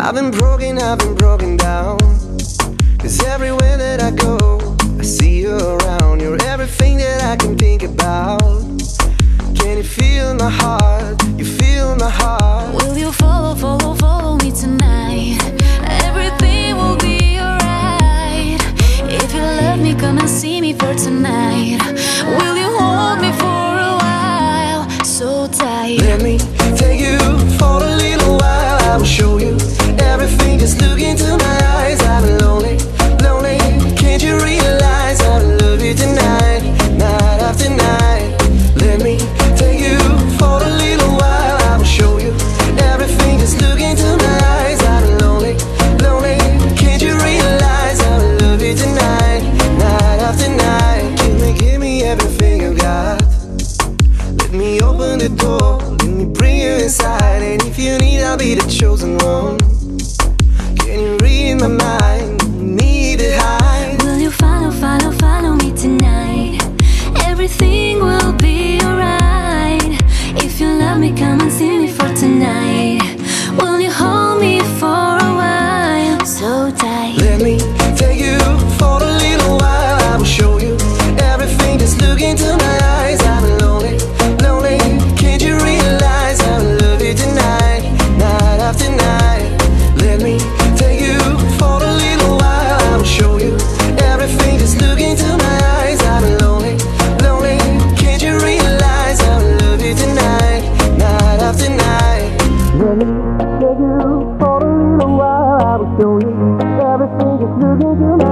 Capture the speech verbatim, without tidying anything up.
I've been broken, I've been broken down. Cause everywhere that I go, I see you around. You're everything that I can think about. Can you feel my heart? You feel my heart. Will you follow, follow, follow me tonight? Everything will be alright. If you love me, come and see me for tonight. Will you hold me for a while? So tight. Let me take you for a little while. I will show you everything, just look into my eyes. I've been lonely, lonely. Can't you realize I love you tonight, night after night? Let me take you for a little while. I will show you everything, just look into my eyes. I've been lonely, lonely. Can't you realize I love you tonight, night after night? Give me, give me everything you got. Let me open the door, let me bring you inside. And if you need, I'll be the chosen one. Can you read my mind? Need to hide. Will you follow, follow, follow me tonight? Everything will be alright. If you love me, come and see me for tonight. Will you hold me for a while? So tight. Let me take you for a little while. I will show you everything, just look into my eyes. I've been lonely, lonely. Can't you realize I love you tonight, night after night? Let me take you for a little while. I will show you everything, just look into my eyes. I've been lonely, lonely. Can't you realize I love you tonight, night after night? Let me take you for a little while. I will show you everything, just look into my